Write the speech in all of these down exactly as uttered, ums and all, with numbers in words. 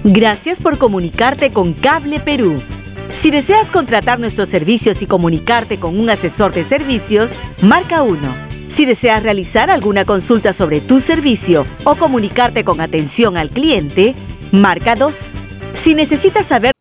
Gracias por comunicarte con Cable Perú. Si deseas contratar nuestros servicios y comunicarte con un asesor de servicios, marca uno. Si deseas realizar alguna consulta sobre tu servicio o comunicarte con atención al cliente, marca dos. Si necesitas saber...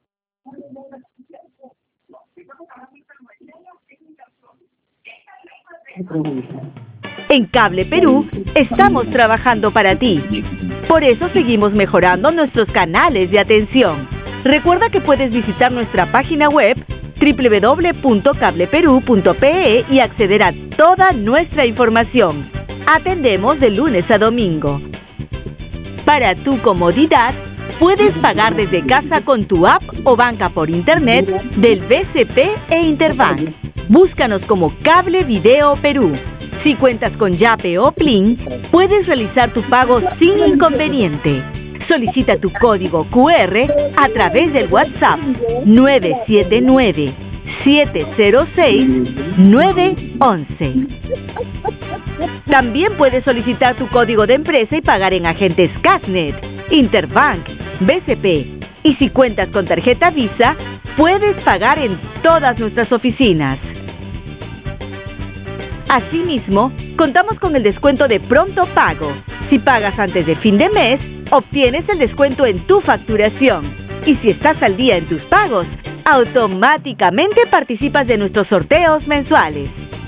En Cable Perú, estamos trabajando para ti. Por eso seguimos mejorando nuestros canales de atención. Recuerda que puedes visitar nuestra página web doble u doble u doble u punto cable perú punto pe e y acceder a toda nuestra información. Atendemos de lunes a domingo. Para tu comodidad, puedes pagar desde casa con tu app o banca por internet del B C P e Interbank. Búscanos como Cable Video Perú. Si cuentas con Yape o Plin, puedes realizar tu pago sin inconveniente. Solicita tu código cu erre a través del WhatsApp nueve siete nueve, siete cero seis, nueve once. También puedes solicitar tu código de empresa y pagar en agentes Casnet, Interbank, B C P. Y si cuentas con tarjeta Visa, puedes pagar en todas nuestras oficinas. Asimismo, contamos con el descuento de pronto pago. Si pagas antes de fin de mes, obtienes el descuento en tu facturación. Y si estás al día en tus pagos, automáticamente participas de nuestros sorteos mensuales.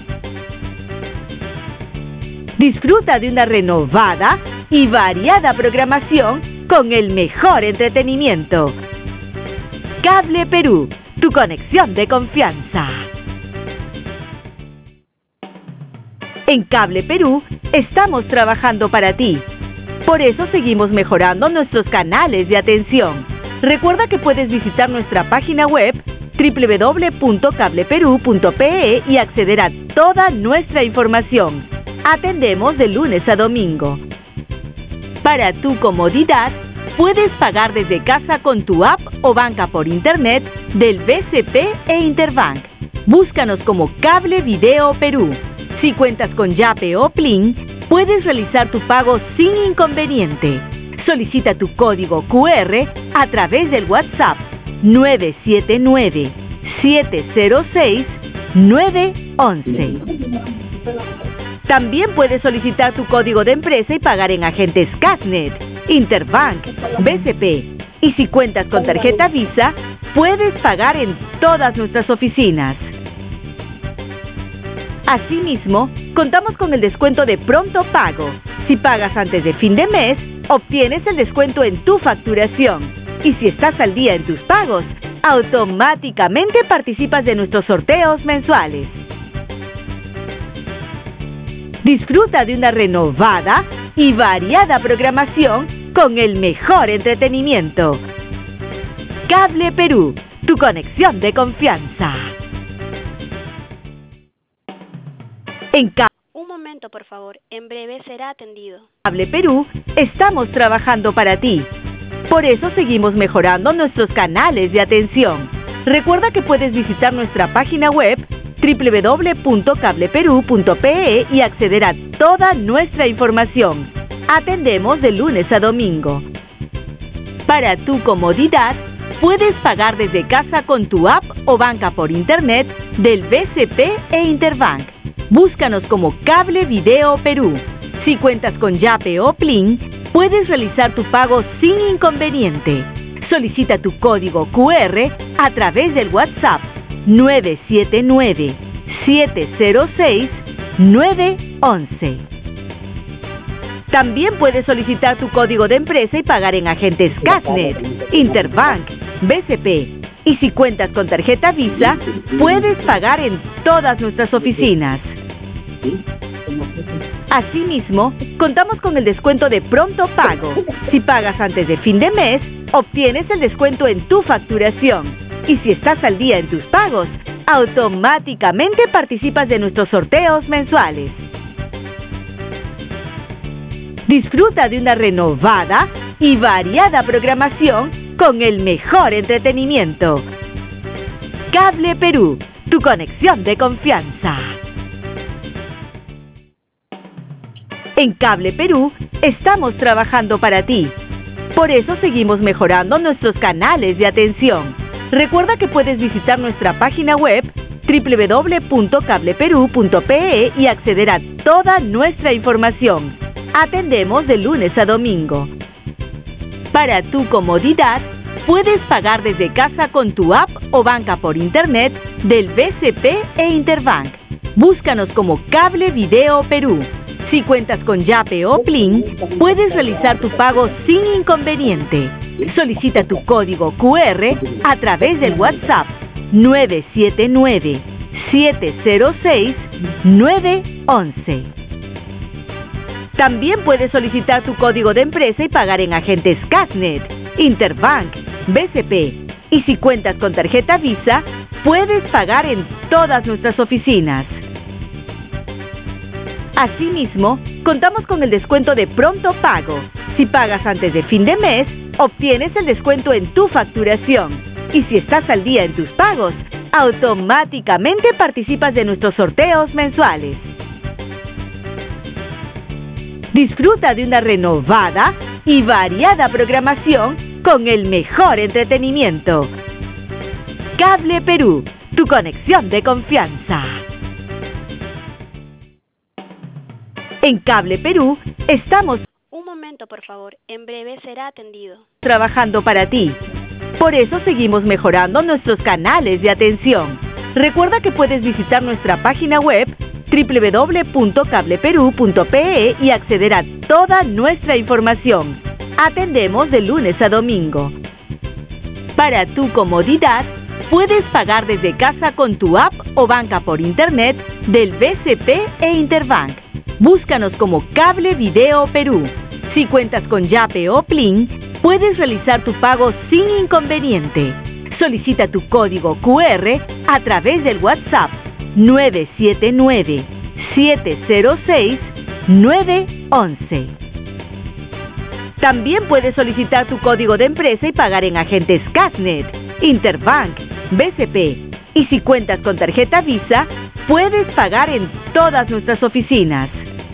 Disfruta de una renovada y variada programación con el mejor entretenimiento. Cable Perú, tu conexión de confianza. En Cable Perú, estamos trabajando para ti. Por eso seguimos mejorando nuestros canales de atención. Recuerda que puedes visitar nuestra página web doble u doble u doble u punto cable perú punto pe e y acceder a toda nuestra información. Atendemos de lunes a domingo. Para tu comodidad, puedes pagar desde casa con tu app o banca por internet del B C P e Interbank. Búscanos como Cable Video Perú. Si cuentas con Yape o Plin, puedes realizar tu pago sin inconveniente. Solicita tu código cu erre a través del WhatsApp nueve siete nueve, siete cero seis, nueve once. También puedes solicitar tu código de empresa y pagar en agentes Casnet, Interbank, B C P. Y si cuentas con tarjeta Visa, puedes pagar en todas nuestras oficinas. Asimismo, contamos con el descuento de pronto pago. Si pagas antes de fin de mes, obtienes el descuento en tu facturación. Y si estás al día en tus pagos, automáticamente participas de nuestros sorteos mensuales. Disfruta de una renovada y variada programación con el mejor entretenimiento. Cable Perú, tu conexión de confianza. En Cable Un momento, por favor. En breve será atendido. Cable Perú, estamos trabajando para ti. Por eso seguimos mejorando nuestros canales de atención. Recuerda que puedes visitar nuestra página web doble u doble u doble u punto cable perú punto pe e y acceder a toda nuestra información. Atendemos de lunes a domingo. Para tu comodidad, puedes pagar desde casa con tu app o banca por internet del B C P e Interbank. Búscanos como Cable Video Perú. Si cuentas con Yape o Plin, puedes realizar tu pago sin inconveniente. Solicita tu código cu erre a través del WhatsApp nueve siete nueve, siete cero seis, nueve once. También puedes solicitar tu código de empresa y pagar en agentes Casnet, Interbank, B C P. Y si cuentas con tarjeta Visa, puedes pagar en todas nuestras oficinas. Asimismo, contamos con el descuento de pronto pago. Si pagas antes de fin de mes, obtienes el descuento en tu facturación. Y si estás al día en tus pagos, automáticamente participas de nuestros sorteos mensuales. Disfruta de una renovada y variada programación con el mejor entretenimiento. Cable Perú, tu conexión de confianza. En Cable Perú, estamos trabajando para ti. Por eso seguimos mejorando nuestros canales de atención. Recuerda que puedes visitar nuestra página web doble u doble u doble u punto cable perú punto pe e y acceder a toda nuestra información. Atendemos de lunes a domingo. Para tu comodidad, puedes pagar desde casa con tu app o banca por internet del B C P e Interbank. Búscanos como Cable Video Perú. Si cuentas con Yape o Plin, puedes realizar tu pago sin inconveniente. Solicita tu código cu erre a través del WhatsApp nueve siete nueve, siete cero seis, nueve uno uno. También puedes solicitar tu código de empresa y pagar en agentes Casnet, Interbank, B C P. Y si cuentas con tarjeta Visa, puedes pagar en todas nuestras oficinas. Asimismo, contamos con el descuento de pronto pago. Si pagas antes de fin de mes, obtienes el descuento en tu facturación. Y si estás al día en tus pagos, automáticamente participas de nuestros sorteos mensuales. Disfruta de una renovada y variada programación con el mejor entretenimiento. Cable Perú, tu conexión de confianza. En Cable Perú estamos Un momento, por favor. En breve será atendido. trabajando para ti. Por eso seguimos mejorando nuestros canales de atención. Recuerda que puedes visitar nuestra página web doble u doble u doble u punto cable perú punto pe e y acceder a toda nuestra información. Atendemos de lunes a domingo. Para tu comodidad, puedes pagar desde casa con tu app o banca por internet del B C P e Interbank. Búscanos como Cable Video Perú. Si cuentas con Yape o Plin, puedes realizar tu pago sin inconveniente. Solicita tu código cu erre a través del WhatsApp nueve siete nueve, siete cero seis, nueve uno uno. También puedes solicitar tu código de empresa y pagar en agentes Casnet, Interbank, B C P. Y si cuentas con tarjeta Visa, puedes pagar en todas nuestras oficinas.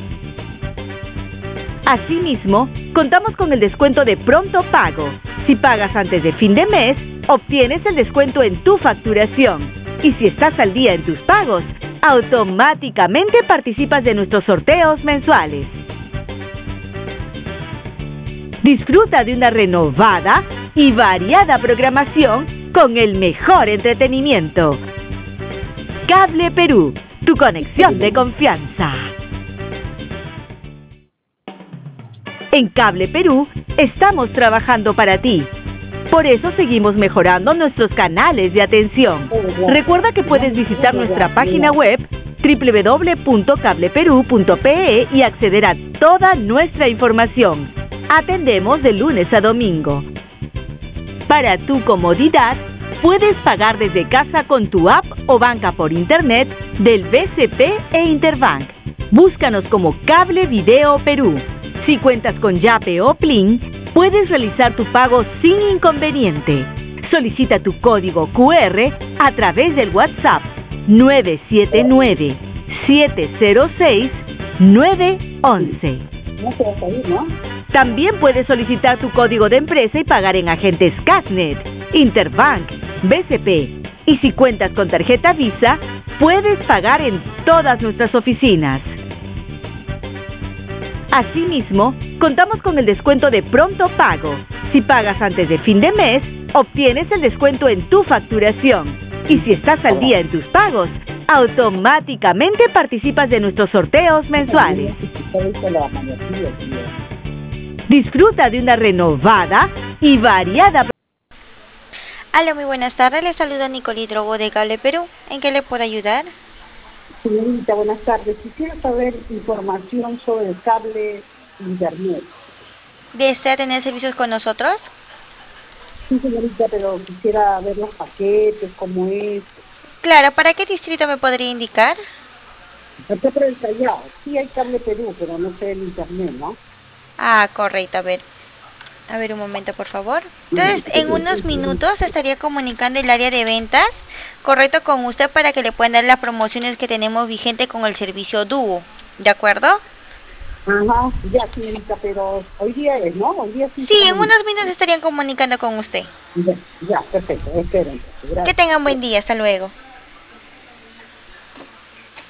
Asimismo, contamos con el descuento de pronto pago. Si pagas antes de fin de mes, obtienes el descuento en tu facturación. Y si estás al día en tus pagos, automáticamente participas de nuestros sorteos mensuales. Disfruta de una renovada y variada programación con el mejor entretenimiento. Cable Perú, tu conexión de confianza. En Cable Perú estamos trabajando para ti. Por eso seguimos mejorando nuestros canales de atención. Recuerda que puedes visitar nuestra página web doble u doble u doble u punto cable perú punto pe e y acceder a toda nuestra información. Atendemos de lunes a domingo. Para tu comodidad, puedes pagar desde casa con tu app o banca por internet del B C P e Interbank. Búscanos como Cable Video Perú. Si cuentas con Yape o Plin, puedes realizar tu pago sin inconveniente. Solicita tu código cu erre a través del WhatsApp nueve siete nueve, siete cero seis, nueve uno uno. También puedes solicitar tu código de empresa y pagar en agentes Casnet, Interbank, B C P. Y si cuentas con tarjeta Visa, puedes pagar en todas nuestras oficinas. Asimismo, contamos con el descuento de pronto pago. Si pagas antes de fin de mes, obtienes el descuento en tu facturación. Y si estás al día en tus pagos, automáticamente participas de nuestros sorteos mensuales. Disfruta de una renovada y variada. Hola, muy buenas tardes. Les saluda Nicolí Drogo de Cable Perú. ¿En qué le puedo ayudar? Señorita, buenas tardes. Quisiera saber información sobre el cable internet. ¿Desea tener servicios con nosotros? Sí, señorita, pero quisiera ver los paquetes, cómo es. Claro, ¿para qué distrito me podría indicar? Acá por el Callao. Sí hay Cable Perú, pero no sé el internet, ¿no? Ah, correcto. A ver, a ver un momento, por favor. Entonces, en unos minutos estaría comunicando el área de ventas, correcto, con usted para que le puedan dar las promociones que tenemos vigente con el servicio Dúo. ¿De acuerdo? Ajá, ya, señorita, pero hoy día es, ¿no? Hoy día sí. Sí, en unos minutos estarían comunicando con usted. Ya, ya, perfecto, espero. Que tengan buen día, hasta luego.